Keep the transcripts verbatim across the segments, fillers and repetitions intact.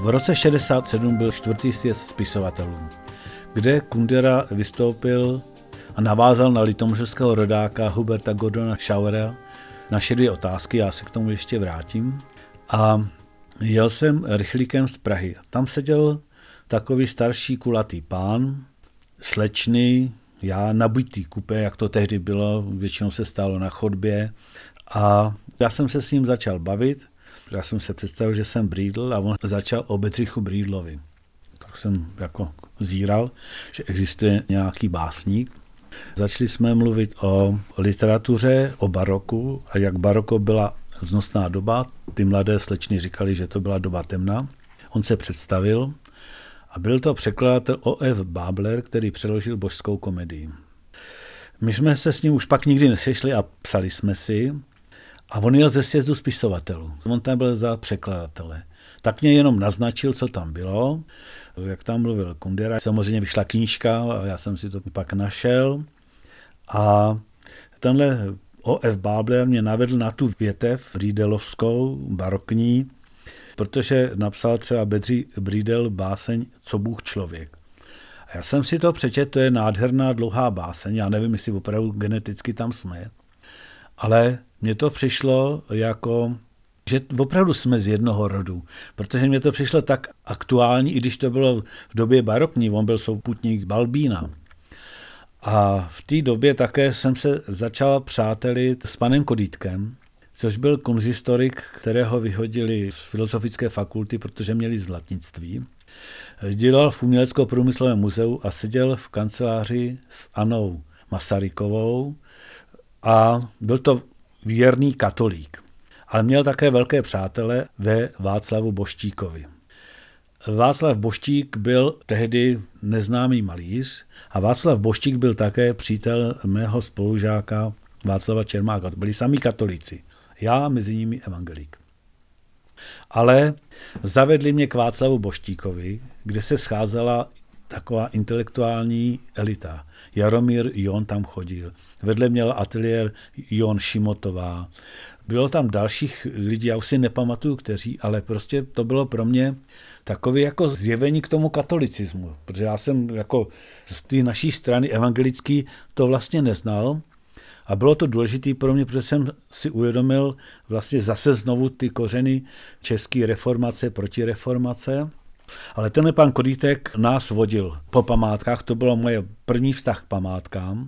V roce šedesát sedm byl čtvrtý sjezd spisovatelů, kde Kundera vystoupil a navázal na litomyšlského rodáka Huberta Gordona Schauera. Naše dvě otázky, já se k tomu ještě vrátím. A jel jsem rychlíkem z Prahy. Tam seděl takový starší kulatý pán, slečný, já nabitý kupé, jak to tehdy bylo, většinou se stálo na chodbě. A já jsem se s ním začal bavit. Já jsem se představil, že jsem Brýdl a on začal o Bedřichu Brýdlovi. Tak jsem jako zíral, že existuje nějaký básník. Začali jsme mluvit o literatuře, o baroku a jak baroko byla vznosná doba. Ty mladé slečny říkali, že to byla doba temná. On se představil a byl to překladatel O F Bábler, který přeložil Božskou komedii. My jsme se s ním už pak nikdy nesešli a psali jsme si. A on jel ze sjezdu spisovatelů. On tam byl za překladatele. Tak mě jenom naznačil, co tam bylo, jak tam mluvil Kundera. Samozřejmě vyšla knížka a já jsem si to pak našel. A tenhle O F Bábler mě navedl na tu větev brýdelovskou, barokní, protože napsal třeba Bedřich Brýdel báseň Co Bůh člověk. A já jsem si to přečetl, to je nádherná dlouhá báseň, já nevím, jestli opravdu geneticky tam jsme, ale mně to přišlo jako, že opravdu jsme z jednoho rodu, protože mně to přišlo tak aktuální, i když to bylo v době barokní, on byl souputník Balbína. A v té době také jsem se začal přátelit s panem Kodýtkem, což byl konzistorik, kterého vyhodili z filozofické fakulty, protože měli zlatnictví. Dělal v Umělecko-průmyslovém muzeu a seděl v kanceláři s Annou Masarykovou a byl to věrný katolík. Ale měl také velké přátele ve Václavu Boštíkovi. Václav Boštík byl tehdy neznámý malíř a Václav Boštík byl také přítel mého spolužáka Václava Čermáka. To byli sami katolíci. Já mezi nimi evangelík. Ale zavedli mě k Václavu Boštíkovi, kde se scházela taková intelektuální elita. Jaromír Jon tam chodil. Vedle měl ateliér Jon Šimotová. Bylo tam dalších lidí, já už si nepamatuju kteří, ale prostě to bylo pro mě takové jako zjevení k tomu katolicismu. Protože já jsem jako z té naší strany evangelický to vlastně neznal. A bylo to důležité pro mě, protože jsem si uvědomil vlastně zase znovu ty kořeny české reformace, protireformace. Ale tenhle pan Kodýtek nás vodil po památkách, to bylo moje první vztah k památkám.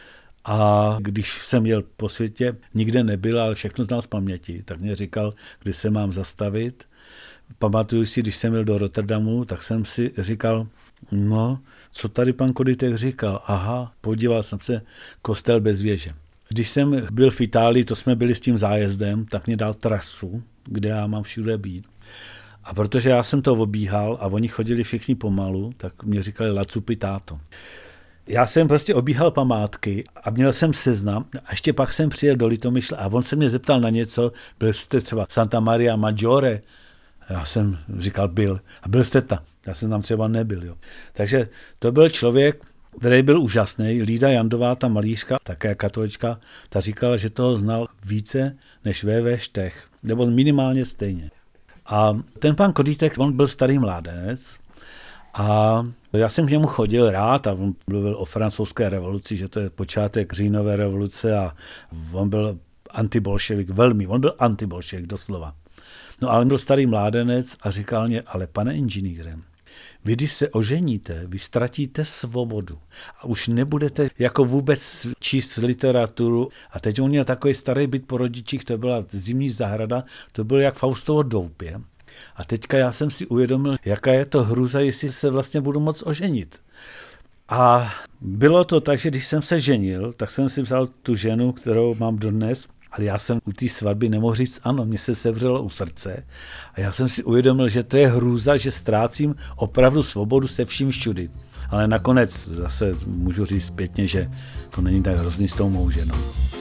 A když jsem jel po světě, nikde nebyl, ale všechno znal z paměti, tak mě říkal, kdy se mám zastavit. Pamatuju si, když jsem jel do Rotterdamu, tak jsem si říkal, no, co tady pan Kodýtek říkal? Aha, podíval jsem se, kostel bez věže. Když jsem byl v Itálii, to jsme byli s tím zájezdem, tak mě dal trasu, kde já mám všude být. A protože já jsem to obíhal a oni chodili všichni pomalu, tak mě říkali Lacupi táto. Já jsem prostě obíhal památky a měl jsem seznam a ještě pak jsem přijel do Litomyšle a on se mě zeptal na něco, byl jste třeba Santa Maria Maggiore? Já jsem říkal byl. A byl jste tam? Já jsem tam třeba nebyl. Jo. Takže to byl člověk, který byl úžasný. Lída Jandová, ta malířka, také katolička, ta říkala, že toho znal více než V V Štech, nebo minimálně stejně. A ten pan Kodýtek, on byl starý mládenec a já jsem k němu chodil rád a on mluvil o francouzské revoluci, že to je počátek říjnové revoluce a on byl antibolševik, velmi, on byl antibolševik doslova. No ale on byl starý mládenec a říkal mě, ale pane inženýre, vy když se oženíte, vy ztratíte svobodu a už nebudete jako vůbec číst literaturu. A teď on měl takový starý byt po rodičích, to byla zimní zahrada, to bylo jak Faustovo doupě. A teďka já jsem si uvědomil, jaká je to hrůza, jestli se vlastně budu moc oženit. A bylo to tak, že když jsem se ženil, tak jsem si vzal tu ženu, kterou mám dodnes, ale já jsem u té svatby nemohl říct ano, mě se sevřelo u srdce a já jsem si uvědomil, že to je hrůza, že ztrácím opravdu svobodu se vším všudy. Ale nakonec zase můžu říct zpětně, že to není tak hrozný s tou mou ženou.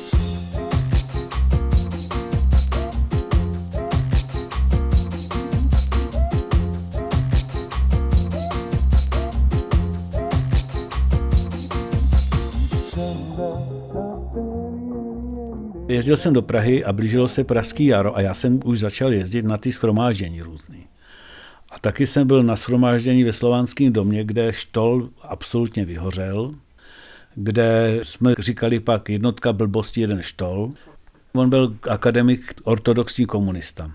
Jezdil jsem do Prahy a blížilo se pražský jaro a já jsem už začal jezdit na ty shromáždění různý. A taky jsem byl na shromáždění ve Slovanském domě, kde štol absolutně vyhořel, kde jsme říkali pak jednotka blbosti, jeden štol. On byl akademik, ortodoxní komunista.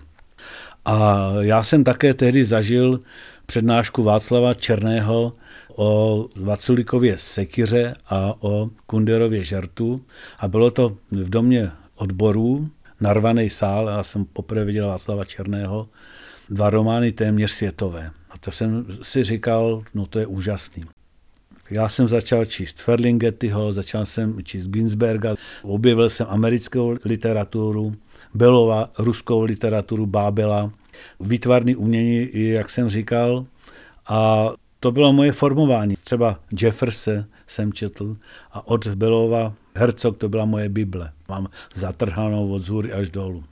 A já jsem také tehdy zažil přednášku Václava Černého o Vaculikově sekyře a o Kunderově žertu. A bylo to v domě odborů, narvaný sál, já jsem poprvé viděl Václava Černého, dva romány téměř světové. A to jsem si říkal, no to je úžasný. Já jsem začal číst Ferlinghettiho, začal jsem číst Ginsberga, objevil jsem americkou literaturu, Belova, ruskou literaturu, Bábela, výtvarné umění, jak jsem říkal, a to bylo moje formování. Třeba Jefferse jsem četl a od Belova Herzog, to byla moje Bible. Mám zatrhanou od zhůry až dolů.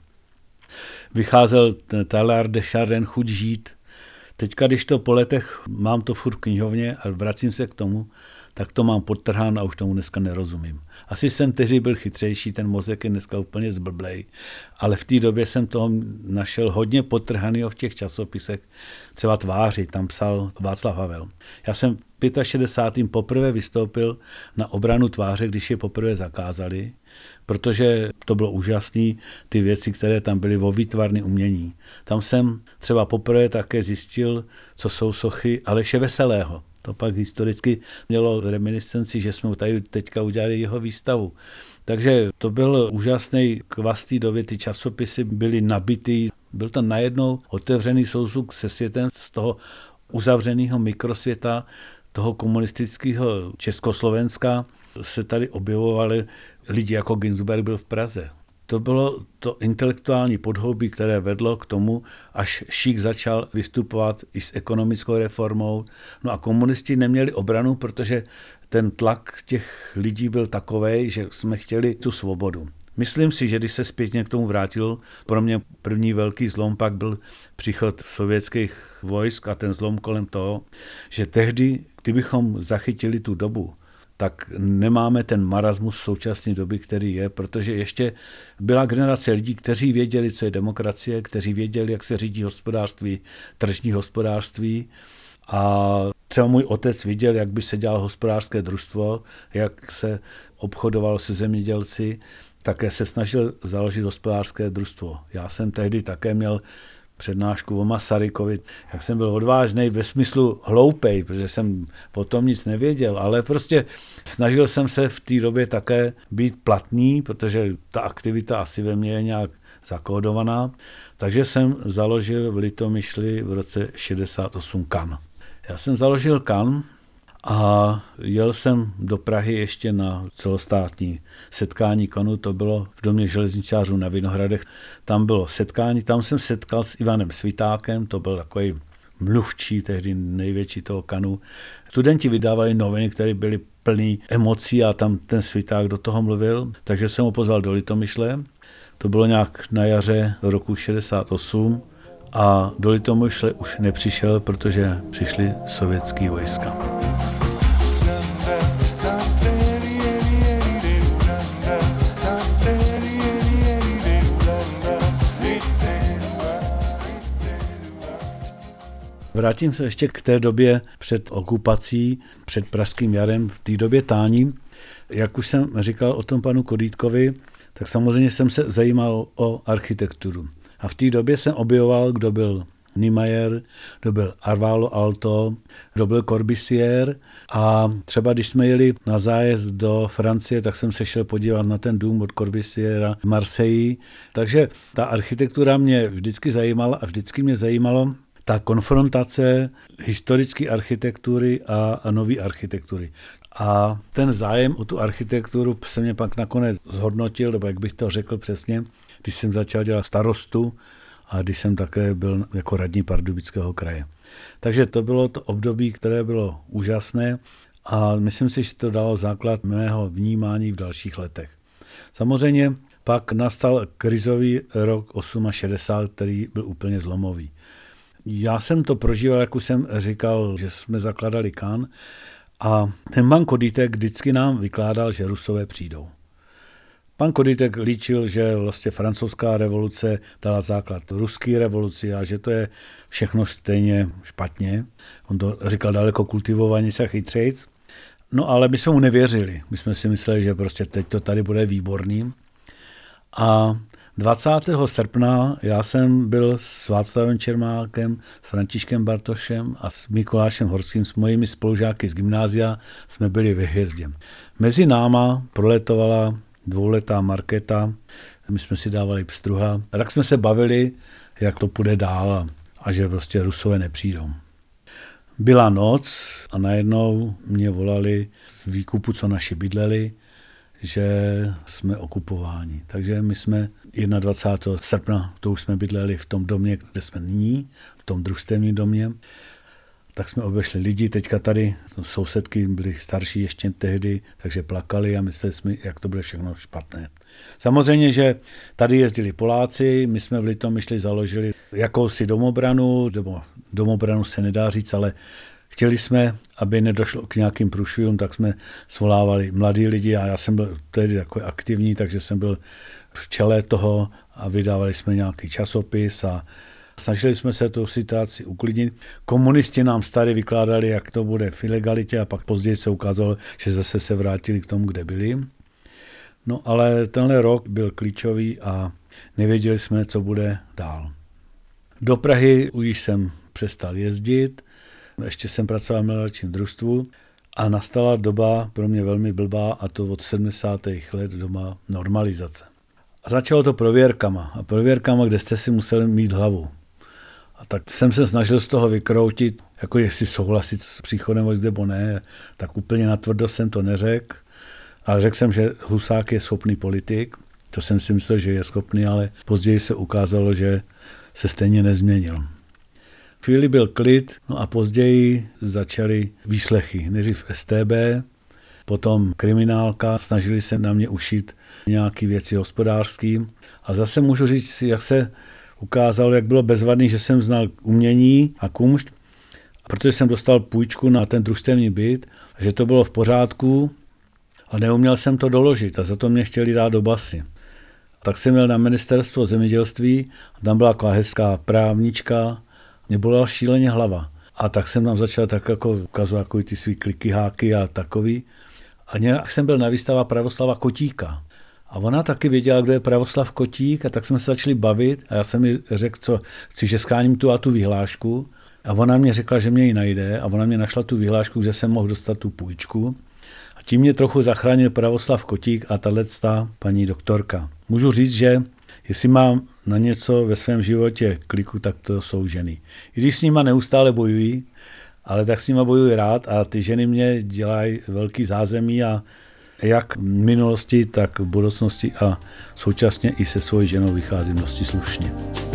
Vycházel Teilhard de Chardin, Chuť žít. Teďka, když to po letech mám to furt v knihovně a vracím se k tomu, tak to mám podtrháno a už tomu dneska nerozumím. Asi jsem tehdy byl chytřejší, ten mozek je dneska úplně zblblej, ale v té době jsem toho našel hodně podtrhanýho v těch časopisech, třeba Tváři, tam psal Václav Havel. Já jsem v šedesátém pátém poprvé vystoupil na obranu Tváře, když je poprvé zakázali, protože to bylo úžasné, ty věci, které tam byly o výtvarné umění. Tam jsem třeba poprvé také zjistil, co jsou sochy Aleše Veselého. To pak historicky mělo reminiscenci, že jsme tady teďka udělali jeho výstavu. Takže to byl úžasný kvas té doby, ty časopisy byly nabitý. Byl to najednou otevřený souzvuk se světem z toho uzavřeného mikrosvěta, toho komunistického Československa. Se tady objevovali lidi, jako Ginsberg byl v Praze. To bylo to intelektuální podhoubí, které vedlo k tomu, až Šík začal vystupovat i s ekonomickou reformou. No a komunisti neměli obranu, protože ten tlak těch lidí byl takovej, že jsme chtěli tu svobodu. Myslím si, že když se zpětně k tomu vrátil, pro mě první velký zlom pak byl příchod sovětských vojsk a ten zlom kolem toho, že tehdy, kdybychom zachytili tu dobu, tak nemáme ten marasmus současné doby, který je, protože ještě byla generace lidí, kteří věděli, co je demokracie, kteří věděli, jak se řídí hospodářství, tržní hospodářství. A třeba můj otec viděl, jak by se dělalo hospodářské družstvo, jak se obchodovalo se zemědělci, také se snažil založit hospodářské družstvo. Já jsem tehdy také měl přednášku o Masarykovi, jak jsem byl odvážný ve smyslu hloupej, protože jsem o tom nic nevěděl, ale prostě snažil jsem se v té době také být platný, protože ta aktivita asi ve mně je nějak zakódovaná, takže jsem založil v Litomyšli v roce šedesát osm K A N. Já jsem založil K A N a jel jsem do Prahy ještě na celostátní setkání K A N U, to bylo v domě železničářů na Vinohradech. Tam bylo setkání, tam jsem setkal s Ivanem Svitákem, to byl takový mluvčí, tehdy největší toho K A N U. Studenti vydávali noviny, které byly plný emocí a tam ten Sviták do toho mluvil, takže jsem ho pozval do Litomyšle. To bylo nějak na jaře roku šedesát osm a do Litomyšle už nepřišel, protože přišly sovětský vojska. Vrátím se ještě k té době před okupací, před Pražským jarem, v té době tání. Jak už jsem říkal o tom panu Kodýtkovi, tak samozřejmě jsem se zajímal o architekturu. A v té době jsem objevoval, kdo byl Niemeyer, kdo byl Arvalo Alto, kdo byl Corbusier. A třeba když jsme jeli na zájezd do Francie, tak jsem se šel podívat na ten dům od Corbusiera v Marseille. Takže ta architektura mě vždycky zajímala a vždycky mě zajímalo ta konfrontace historické architektury a, a nové architektury. A ten zájem o tu architekturu se mě pak nakonec zhodnotil, nebo jak bych to řekl přesně, když jsem začal dělat starostu a když jsem také byl jako radní Pardubického kraje. Takže to bylo to období, které bylo úžasné a myslím si, že to dalo základ mého vnímání v dalších letech. Samozřejmě pak nastal krizový rok šedesát osm, který byl úplně zlomový. Já jsem to prožíval, jak už jsem říkal, že jsme zakladali K A N a ten pan Kodýtek vždycky nám vykládal, že Rusové přijdou. Pan Koditek líčil, že vlastně francouzská revoluce dala základ ruské revoluci a že to je všechno stejně špatně. On to říkal daleko kultivovanějc a chytřejc. No ale my jsme mu nevěřili. My jsme si mysleli, že prostě teď to tady bude výborný. A dvacátého srpna já jsem byl s Václavem Čermákem, s Františkem Bartošem a s Mikulášem Horským, s mojimi spolužáky z gymnázia, jsme byli ve Hvězdě. Mezi náma proletovala dvouletá Markéta, my jsme si dávali pstruha a tak jsme se bavili, jak to půjde dál a že prostě Rusové nepřijdou. Byla noc a najednou mě volali z výkupu, co naši bydleli, že jsme okupováni. Takže my jsme dvacátého prvního srpna, to už jsme bydleli v tom domě, kde jsme nyní, v tom družstevním domě. Tak jsme obešli lidi, teďka tady sousedky byly starší ještě tehdy, takže plakali a mysleli jsme, jak to bude všechno špatné. Samozřejmě, že tady jezdili Poláci, my jsme v Litomyšli založili jakousi domobranu, nebo domobranu se nedá říct, ale chtěli jsme, aby nedošlo k nějakým průšvihům, tak jsme svolávali mladí lidi a já jsem byl tehdy takový aktivní, takže jsem byl v čele toho a vydávali jsme nějaký časopis a snažili jsme se tu situaci uklidnit. Komunisti nám tady vykládali, jak to bude v ilegalitě a pak později se ukázalo, že zase se vrátili k tomu, kde byli. No ale tenhle rok byl klíčový a nevěděli jsme, co bude dál. Do Prahy už jsem přestal jezdit, ještě jsem pracoval v melioračním družstvu a nastala doba pro mě velmi blbá a to od sedmdesátých let doba normalizace. A začalo to prověrkama a prověrkama, kde jste si museli mít hlavu. A tak jsem se snažil z toho vykroutit, jako jestli souhlasit s příchodem vojsk nebo ne, tak úplně natvrdo jsem to neřekl, ale řekl jsem, že Husák je schopný politik, to jsem si myslel, že je schopný, ale později se ukázalo, že se stejně nezměnil. Chvíli byl klid, no a později začaly výslechy, nejdřív S T B, potom kriminálka, snažili se na mě ušít nějaké věci hospodářské. A zase můžu říct, jak se ukázalo, jak bylo bezvadný, že jsem znal umění a kumšt, protože jsem dostal půjčku na ten družstevní byt, že to bylo v pořádku a neuměl jsem to doložit a za to mě chtěli dát do basy. Tak jsem měl na ministerstvo zemědělství a tam byla taková hezká právnička, mě bolela šíleně hlava. A tak jsem tam začal tak jako ukazovat jako ty svý kliky, háky a takový. A nějak jsem byl na výstava Pravoslava Kotíka. A ona taky věděla, kdo je Pravoslav Kotík, a tak jsme se začali bavit a já jsem mi řekl, co chci, že skáním tu a tu vyhlášku. A ona mě řekla, že mě ji najde a ona mě našla tu vyhlášku, že jsem mohl dostat tu půjčku. A tím mě trochu zachránil Pravoslav Kotík a tahleta paní doktorka. Můžu říct, že jestli mám na něco ve svém životě kliku, tak to jsou ženy. I když s nima neustále bojují, ale tak s nima bojuji rád a ty ženy mě dělají velký zázemí a jak v minulosti, tak v budoucnosti a současně i se svojí ženou vycházím dosti slušně.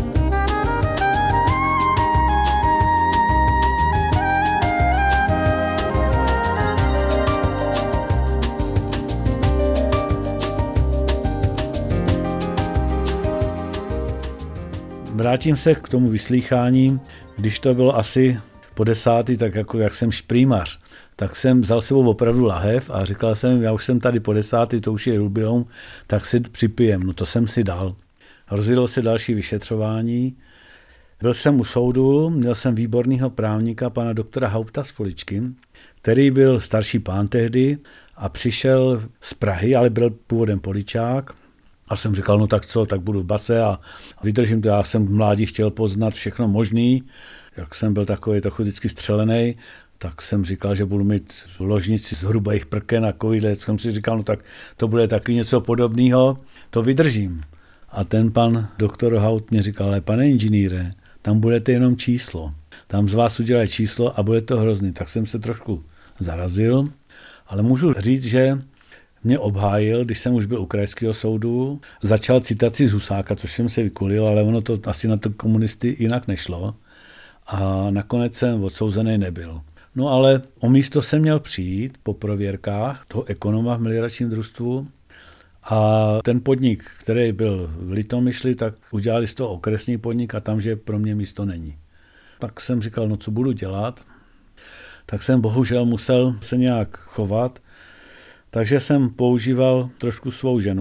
Vrátím se k tomu vyslýchání, když to bylo asi po desátý, tak jako jak jsem šprýmař, tak jsem vzal sebou opravdu lahev a říkal jsem, já už jsem tady po desátý, to už je jubileum, tak si připijem. No to jsem si dal. Rozjelo se další vyšetřování. Byl jsem u soudu, měl jsem výborného právníka, pana doktora Haupta z Poličky, který byl starší pán tehdy a přišel z Prahy, ale byl původem Poličák. A jsem říkal, no tak co, tak budu v base a vydržím to. Já jsem v mládí chtěl poznat všechno možný, jak jsem byl takový trochu vždycky střelený, tak jsem říkal, že budu mít ložnici z hrubých prken a kovidlec. Jsem si říkal, no tak to bude taky něco podobného, to vydržím. A ten pan doktor Haut mě říkal, ale pane inženýre, tam budete jenom číslo. Tam z vás udělají číslo a bude to hrozný. Tak jsem se trošku zarazil, ale můžu říct, že mě obhájil, když jsem už byl u krajského soudu, začal citaci z Husáka, což jsem se vykulil, ale ono to asi na to komunisty jinak nešlo. A nakonec jsem odsouzený nebyl. No ale o místo jsem měl přijít po prověrkách toho ekonoma v melioračním družstvu a ten podnik, který byl v Litomyšli, tak udělali z toho okresní podnik a tam, že pro mě místo není. Tak jsem říkal, no co budu dělat? Tak jsem bohužel musel se nějak chovat, takže jsem používal trošku svou ženu.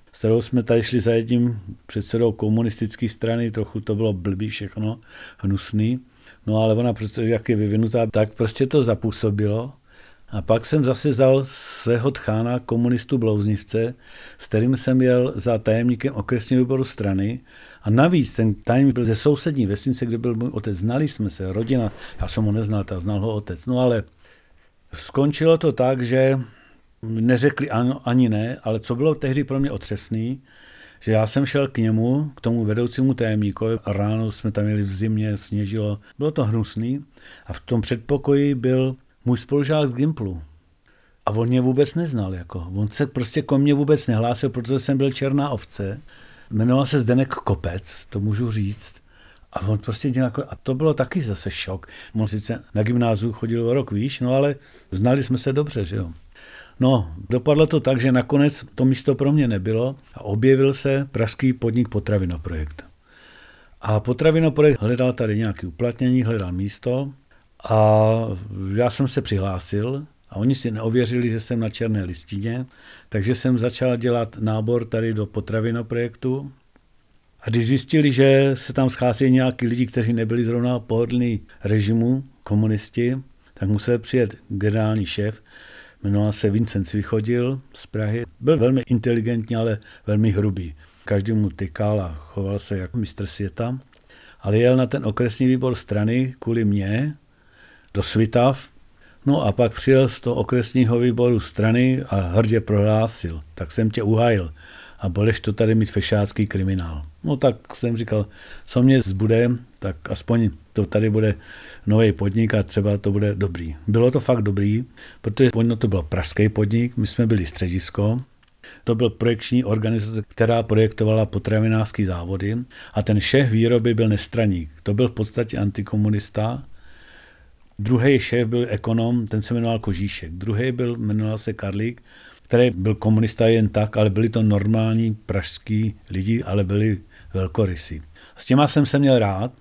s kterou jsme tady šli za jedním předsedou komunistické strany, trochu to bylo blbý všechno, hnusný. No ale ona, prostě, jak je vyvinutá, tak prostě to zapůsobilo. A pak jsem zase vzal svého tchána, komunistu Blouznivce, s kterým jsem jel za tajemníkem okresního výboru strany. A navíc ten tajemník byl ze sousední vesnice, kde byl můj otec. Znali jsme se, rodina, já jsem ho neznal, ta znal ho otec. No ale skončilo to tak, že neřekli ano, ani ne, ale co bylo tehdy pro mě otřesný, že já jsem šel k němu, k tomu vedoucímu tajemníkovi, a ráno jsme tam jeli v zimě, sněžilo, bylo to hnusný a v tom předpokoji byl můj spolužák z Gimplu. A on mě vůbec neznal, jako. On se prostě ko mně vůbec nehlásil, protože jsem byl černá ovce. Jmenoval se Zdeněk Kopec, to můžu říct. A on prostě dělal, a to bylo taky zase šok. On sice na gymnáziu chodil o rok výš, no ale znali jsme se dobře, že jo. No, dopadlo to tak, že nakonec to místo pro mě nebylo a objevil se pražský podnik Potravinoprojekt. A Potravinoprojekt hledal tady nějaké uplatnění, hledal místo a já jsem se přihlásil a oni si neověřili, že jsem na černé listině, takže jsem začal dělat nábor tady do Potravinoprojektu. A když zjistili, že se tam schází nějaký lidi, kteří nebyli zrovna pohodlní režimu, komunisti, tak musel přijet generální šéf, jmenoval se Vincent Cvichodil z Prahy. Byl velmi inteligentní, ale velmi hrubý. Každý mu tykal a choval se jako mistr světa. Ale jel na ten okresní výbor strany kvůli mně do Svitav. No a pak přijel z toho okresního výboru strany a hrdě prohlásil, tak jsem tě uhájil a budeš to tady mít fešácký kriminál. No tak jsem říkal, co mě zbude, tak aspoň to tady bude nový podnik a třeba to bude dobrý. Bylo to fakt dobrý, protože ono to byl pražský podnik, my jsme byli středisko. To byl projekční organizace, která projektovala potravinářské závody a ten šéf výroby byl nestraník. To byl v podstatě antikomunista. Druhý šéf byl ekonom, ten se jmenoval Kožíšek. Druhý byl, jmenoval se Karlík, který byl komunista jen tak, ale byli to normální pražský lidi, ale byli velkorysí. S těma jsem se měl rád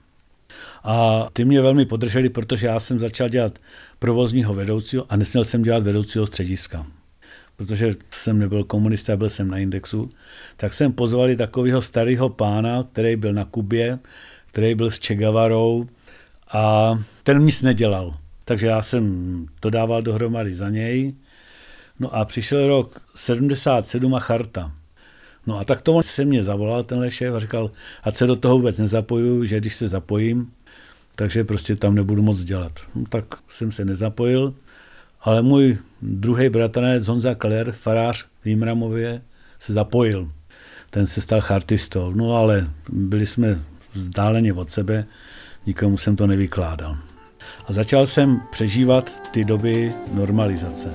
a ty mě velmi podrželi, protože já jsem začal dělat provozního vedoucího a nesměl jsem dělat vedoucího střediska. Protože jsem nebyl komunista, byl jsem na Indexu, tak jsem pozvali takového starého pána, který byl na Kubě, který byl s Che Guevarou a ten nic nedělal. Takže já jsem to dával dohromady za něj. No a přišel rok sedmdesát sedm a charta. No a tak to se mě zavolal tenhle šéf a říkal, ať se do toho vůbec nezapojuju, že když se zapojím, takže prostě tam nebudu moc dělat. No tak jsem se nezapojil, ale můj druhý bratranec Honza Keller, farář v Jimramově, se zapojil. Ten se stal chartistou, no ale byli jsme vzdáleně od sebe, nikomu jsem to nevykládal. A začal jsem přežívat ty doby normalizace.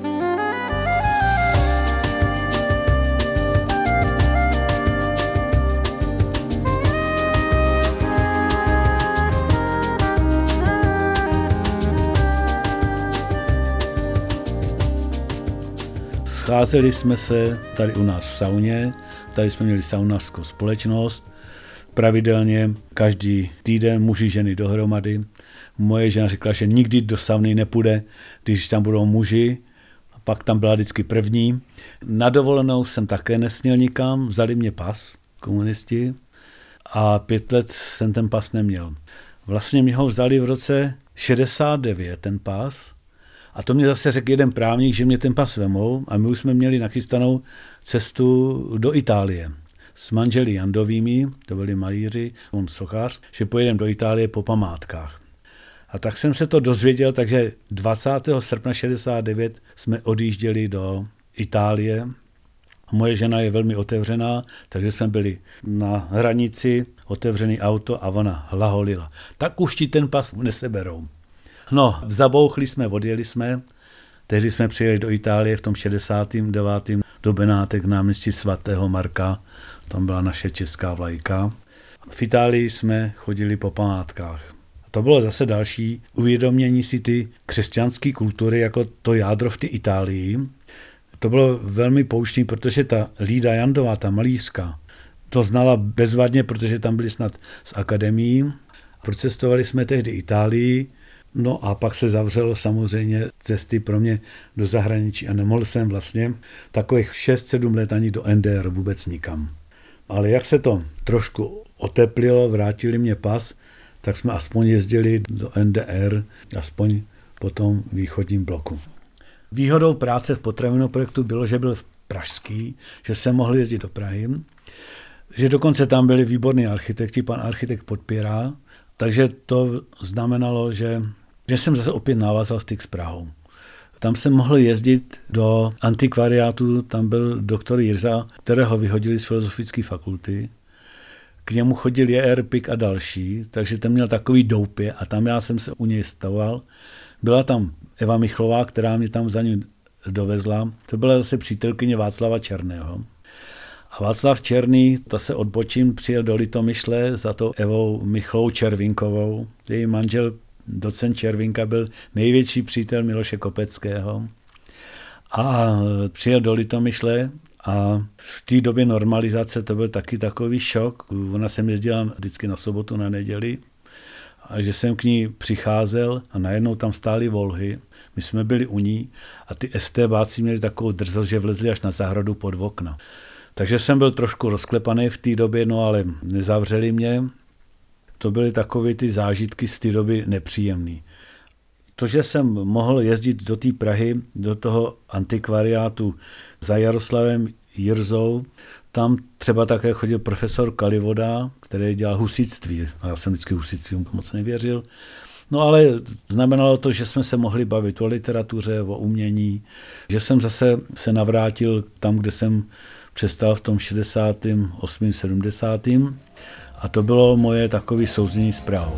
Scházeli jsme se tady u nás v sauně, tady jsme měli saunářskou společnost, pravidelně každý týden muži, ženy dohromady. Moje žena řekla, že nikdy do sauny nepůjde, když tam budou muži, a pak tam byla vždycky první. Na dovolenou jsem také nesměl nikam, vzali mě pas, komunisti, a pět let jsem ten pas neměl. Vlastně mě ho vzali v roce šedesát devět, ten pas, a to mě zase řekl jeden právník, že mě ten pas vemou a my už jsme měli nachystanou cestu do Itálie s manželi Jandovými, to byli malíři, on sochař, že pojedeme do Itálie po památkách. A tak jsem se to dozvěděl, takže dvacátého srpna šedesát devět jsme odjížděli do Itálie. Moje žena je velmi otevřená, takže jsme byli na hranici, otevřený auto a ona hlaholila. Tak už ti ten pas neseberou. No, zabouchli jsme, odjeli jsme, tehdy jsme přijeli do Itálie v tom šedesátém devátém do Benátek náměstí svatého Marka, tam byla naše česká vlajka. V Itálii jsme chodili po památkách. A to bylo zase další uvědomění si ty křesťanské kultury, jako to jádro v té Itálii. To bylo velmi poučný, protože ta Lída Jandová, ta malířka, to znala bezvadně, protože tam byli snad z akademií. Procestovali jsme tehdy Itálii, No a pak se zavřelo samozřejmě cesty pro mě do zahraničí a nemohl jsem vlastně takových šest sedm let ani do N D R vůbec nikam. Ale jak se to trošku oteplilo, vrátili mě pas, tak jsme aspoň jezdili do N D R, aspoň po tom východním bloku. Výhodou práce v potravinovém projektu bylo, že byl v pražský, že jsem mohl jezdit do Prahy, že dokonce tam byli výborní architekti, pan architekt Podpěrá, takže to znamenalo, že, že jsem zase opět navázal styk s Prahou. Tam jsem mohl jezdit do antikvariátu, tam byl doktor Jirza, kterého vyhodili z filozofické fakulty. K němu chodil J R Pik a další, takže ten měl takový doupě a tam já jsem se u něj stavoval. Byla tam Eva Michlová, která mě tam za ním dovezla. To byla zase přítelkyně Václava Černého. A Václav Černý, to se odbočím, přijel do Litomyšle za tou Evou Michlou Červinkovou. Její manžel, docent Červinka, byl největší přítel Miloše Kopeckého. A přijel do Litomyšle a v té době normalizace to byl taky takový šok. Ona jsem jezdila vždycky na sobotu, na neděli. A že jsem k ní přicházel a najednou tam stály volhy. My jsme byli u ní a ty estébáci měli takovou drzost, že vlezli až na zahradu pod okna. Takže jsem byl trošku rozklepaný v té době, no ale nezavřeli mě. To byly takové ty zážitky z té doby nepříjemný. To, že jsem mohl jezdit do té Prahy, do toho antikvariátu za Jaroslavem Jirzou, tam třeba také chodil profesor Kalivoda, který dělal husitství. A já jsem vždycky husitství moc nevěřil. No ale znamenalo to, že jsme se mohli bavit o literatuře, o umění, že jsem zase se navrátil tam, kde jsem přestal v tom šedesátém osmém sedmdesátém A to bylo moje takové souznění s Prahou.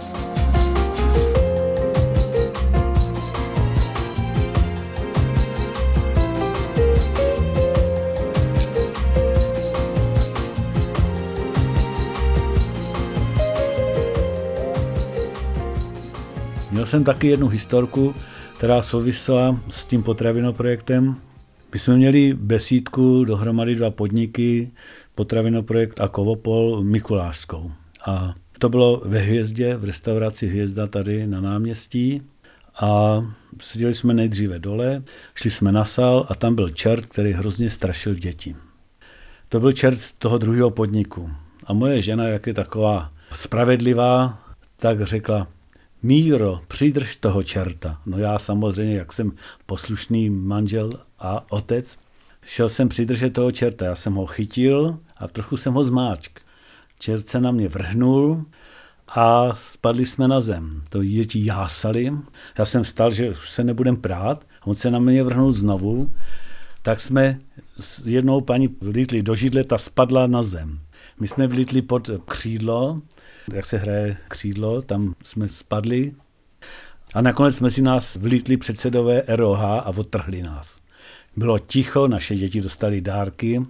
Měl jsem taky jednu historku, která souvisela s tím potravinovým projektem. My jsme měli besídku, dohromady dva podniky, potravinový projekt a Kovopol Mikulášskou. A to bylo ve Hvězdě, v restauraci Hvězda tady na náměstí. A seděli jsme nejdříve dole, šli jsme na sál a tam byl čert, který hrozně strašil děti. To byl čert z toho druhého podniku. A moje žena, jak je taková spravedlivá, tak řekla: Míro, přidrž toho čerta. No já samozřejmě, jak jsem poslušný manžel a otec, šel jsem přidržet toho čerta. Já jsem ho chytil a trochu jsem ho zmáčk. Čert se na mě vrhnul a spadli jsme na zem. To děti jásali. Já jsem vstal, že už se nebudem prát. On se na mě vrhnul znovu. Tak jsme s jednou paní vlítli do židle, ta spadla na zem. My jsme vlítli pod křídlo, jak se hraje křídlo, tam jsme spadli a nakonec mezi nás vlítli předsedové R O H a odtrhli nás. Bylo ticho, naše děti dostali dárky,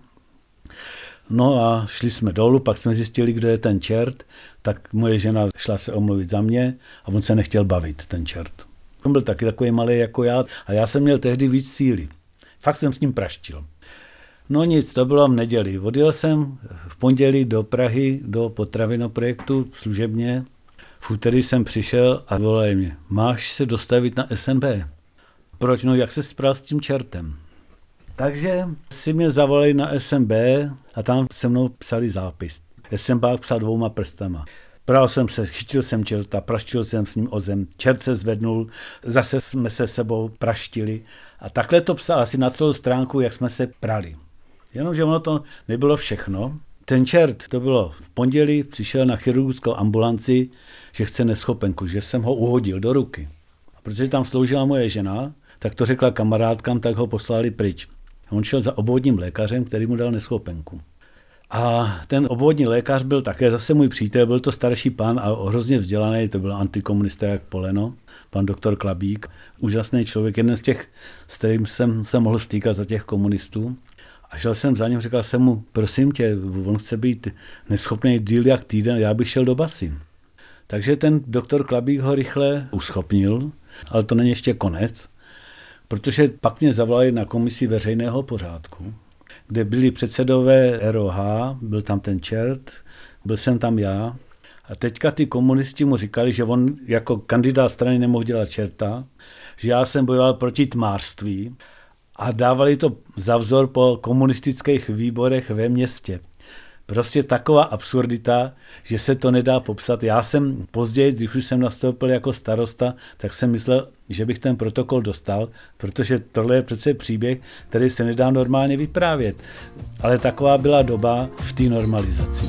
no a šli jsme dolů, pak jsme zjistili, kdo je ten čert, tak moje žena šla se omluvit za mě a on se nechtěl bavit, ten čert. On byl taky takový malý jako já a já jsem měl tehdy víc síly. Fakt jsem s ním praštil. No nic, to bylo v neděli. Odjel jsem v pondělí do Prahy, do potravinového projektu služebně. V úterý jsem přišel a volali mě: máš se dostavit na S N B. Proč? No jak se spral s tím čertem? Takže si mě zavolali na S N B a tam se mnou psali zápis. S N B psal dvouma prstama. Pral jsem se, chytil jsem čerta, praštil jsem s ním o zem, čert se zvednul, zase jsme se sebou praštili a takhle to psal asi na celou stránku, jak jsme se prali. Jenomže ono to nebylo všechno. Ten čert, to bylo v pondělí, přišel na chirurgickou ambulanci, že chce neschopenku, že jsem ho uhodil do ruky. A protože tam sloužila moje žena, tak to řekla kamarádkám, tak ho poslali pryč. On šel za obvodním lékařem, který mu dal neschopenku. A ten obvodní lékař byl také zase můj přítel, byl to starší pán a hrozně vzdělaný, to byl antikomunista jak poleno, pan doktor Klabík, úžasný člověk, jeden z těch, s kterým jsem se mohl stýkat za těch komunistů. A šel jsem za ním, říkal jsem mu: prosím tě, on chce být neschopný díl jak týden, já bych šel do basy. Takže ten doktor Klabík ho rychle uschopnil, ale to není ještě konec, protože pak mě zavolali na komisi veřejného pořádku, kde byli předsedové R O H, byl tam ten čert, byl jsem tam já A teďka ty komunisti mu říkali, že on jako kandidát strany nemohl dělat čerta, že já jsem bojoval proti tmářství a dávali to za vzor po komunistických výborech ve městě. Prostě taková absurdita, že se to nedá popsat. Já jsem později, když už jsem nastoupil jako starosta, tak jsem myslel, že bych ten protokol dostal, protože tohle je přece příběh, který se nedá normálně vyprávět. Ale taková byla doba v té normalizaci.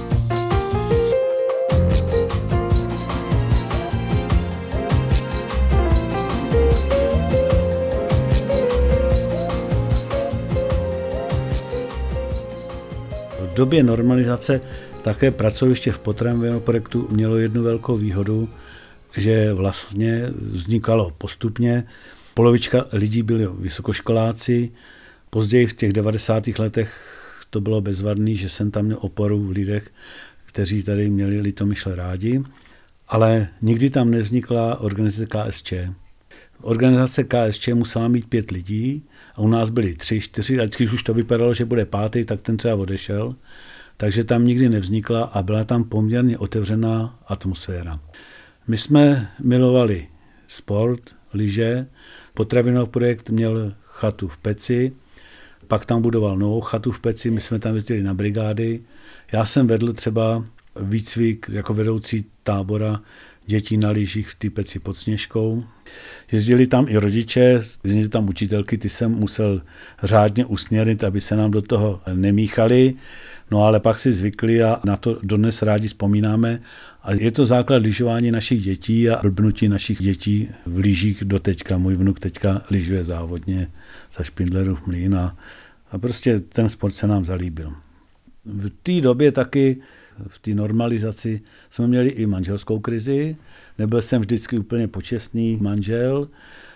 V době normalizace také pracoviště v potravinovém projektu mělo jednu velkou výhodu, že vlastně vznikalo postupně. Polovička lidí byli vysokoškoláci, později v těch devadesátých letech to bylo bezvadný, že jsem tam měl oporu v lidech, kteří tady měli Litomyšl rádi, ale nikdy tam nevznikla organizace K S Č. Organizace K S Č musela mít pět lidí a u nás byli tři, čtyři, a vždycky už to vypadalo, že bude pátý, tak ten třeba odešel. Takže tam nikdy nevznikla a byla tam poměrně otevřená atmosféra. My jsme milovali sport, lyže, potravinový projekt měl chatu v Peci, pak tam budoval novou chatu v Peci, my jsme tam jezdili na brigády. Já jsem vedl třeba výcvik jako vedoucí tábora dětí na lyžích v té Peci pod Sněžkou. Jezdili tam i rodiče, jezdili tam učitelky, ty jsem musel řádně usměrnit, aby se nám do toho nemíchali. No ale pak si zvykli a na to dodnes rádi vzpomínáme. A je to základ lyžování našich dětí a blbnutí našich dětí v lyžích do teďka. Můj vnuk teďka lyžuje závodně za Špindlerův mlýn a, a prostě ten sport se nám zalíbil. V té době taky v té normalizaci jsme měli i manželskou krizi. Nebyl jsem vždycky úplně počestný manžel,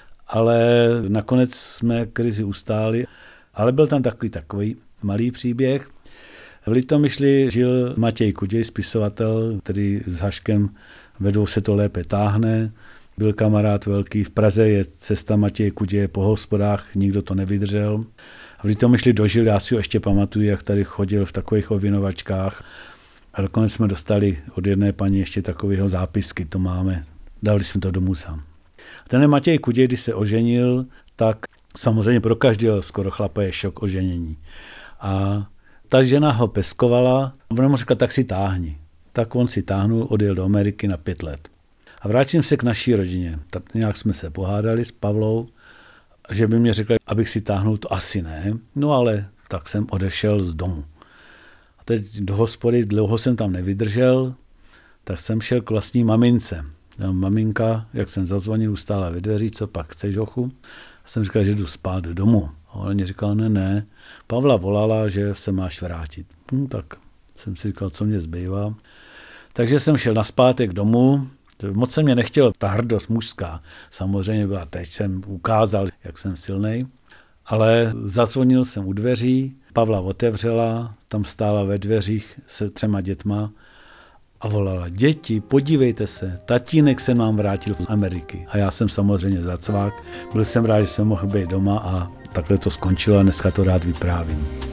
ale nakonec jsme krizi ustáli. Ale byl tam takový takový malý příběh. V Litomyšli žil Matěj Kuděj, spisovatel, který s Haškem Vedou se to lépe táhne. Byl kamarád velký. V Praze je cesta Matěje Kuděje po hospodách, nikdo to nevydržel. V Litomyšli dožil, já si ho ještě pamatuju, jak tady chodil v takových ovinovačkách. A dokonce jsme dostali od jedné paní ještě takového zápisky, to máme. Dali jsme to domů sám. Ten Matěj Kuděj, když se oženil, tak samozřejmě pro každého skoro chlapa je šok oženění. A ta žena ho peskovala, ona mu řekla, tak si táhni. Tak on si táhnul, odjel do Ameriky na pět let. A vrátím se k naší rodině. Tak nějak jsme se pohádali s Pavlou, že by mě řekla, abych si táhnul, to asi ne. No ale tak jsem odešel z domu. A teď do hospody, dlouho jsem tam nevydržel, tak jsem šel k vlastní mamince. A maminka, jak jsem zazvonil, ustála ve dveří, co pak chceš, hochu? A jsem říkal, že jdu spát domů. A ona mě říkala, ne, ne. Pavla volala, že se máš vrátit. Hm, tak jsem si říkal, co mě zbývá. Takže jsem šel nazpátek domů. Moc se mě nechtělo, ta hrdost mužská samozřejmě byla, teď jsem ukázal, jak jsem silnej. Ale zazvonil jsem u dveří, Pavla otevřela, tam stála ve dveřích se třema dětma a volala, děti, podívejte se, tatínek se nám vrátil z Ameriky. A já jsem samozřejmě zacvák, byl jsem rád, že jsem mohl být doma a takhle to skončilo a dneska to rád vyprávím.